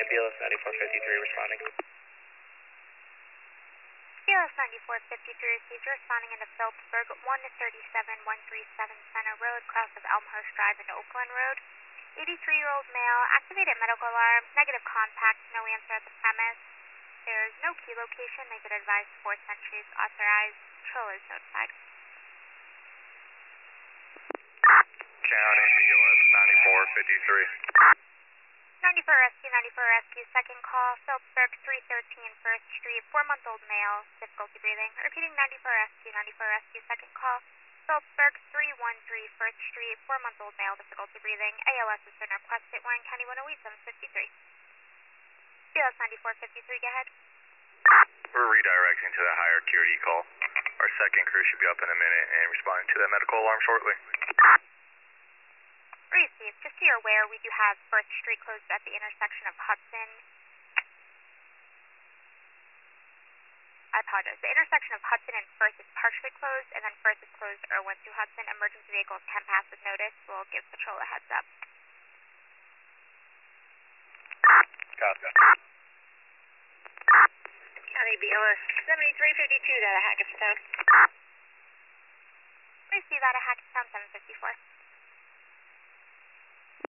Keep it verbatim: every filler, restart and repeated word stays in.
B L S ninety-four fifty-three responding. B L S ninety-four fifty-three received, responding into Phillipsburg, one thirty-seven one thirty-seven Center Road, cross of Elmhurst Drive into Oakland Road. eighty-three-year-old male, activated medical alarm, negative contact, no answer at the premise. There is no key location, make it advised four centuries authorized, patrol is notified. County B L S ninety-four fifty-three. ninety-four rescue, ninety-four rescue, second call, Phillipsburg three thirteen First Street, four-month-old male, difficulty breathing. Repeating ninety-four rescue, ninety-four rescue, second call, Phillipsburg three one three First Street, four-month-old male, difficulty breathing. A L S has been requested, Warren County one oh eight, seven fifty-three. B L S ninety-four fifty-three, go ahead. We're redirecting to the higher acuity call. Our second crew should be up in a minute and responding to that medical alarm shortly. Received. Just so you're aware, we do have First Street closed at the intersection of Hudson. I apologize. The intersection of Hudson and First is partially closed, and then First is closed Irwin to Hudson. Emergency vehicles can pass with notice. We'll give patrol a heads up. Copy. County B L S seventy-three fifty-two, data Hackettstown. Receive out of Hackettstown seven fifty-four.